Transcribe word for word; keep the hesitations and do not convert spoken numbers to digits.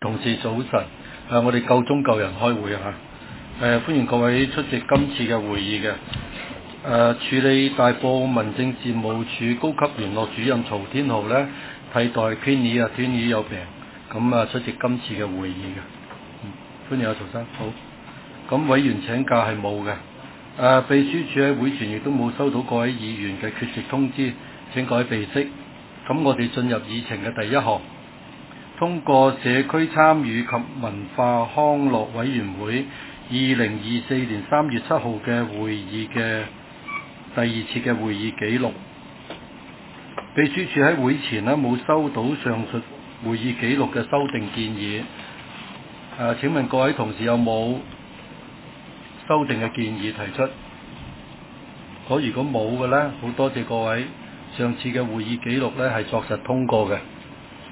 同事早晨，誒、呃、我哋夠鐘夠人開會啊！誒、呃、歡迎各位出席今次嘅會議嘅。誒、呃、處理大埔民政事務處高級聯絡主任曹天浩呢，替代 Penny 啊 ，Penny 有病，咁啊出席今次嘅會議嘅。嗯，歡迎阿曹生。好，咁委員請假係冇嘅。誒、呃、秘書處喺會前亦都冇收到各位議員嘅缺席通知，請各位備悉。咁我哋進入議程嘅第一項。通過社區參與及文化康樂委員會二零二四年三月七號嘅會議嘅第二次嘅會議記錄。秘書處喺會前呢冇收到上述會議記錄嘅修訂建議。誒、呃，請問各位同事有冇修訂嘅建議提出？我如果冇嘅呢，好多謝各位。上次嘅會議記錄呢係作實通過嘅。